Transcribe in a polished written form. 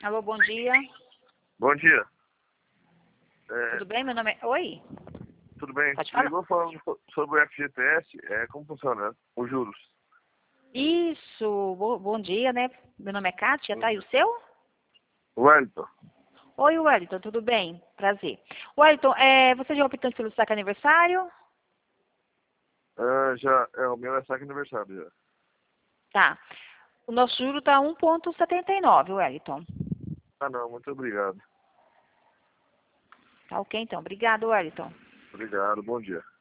Alô, bom dia. Bom dia. Tudo bem? Meu nome é... Oi? Tudo bem? Pode falar? Ligou falando sobre o FGTS, como funciona, os juros. Isso, bom dia, né? Meu nome é Kátia, tá? E o seu? Wellington, Oi, Wellington, tudo bem? Prazer. Wellington, você já optou pelo saque aniversário? o meu é saque aniversário já. Tá. O nosso juro tá 1,79, Wellington. Ah não, muito obrigado. Tá ok, então. Obrigado, Wellington. Obrigado, bom dia.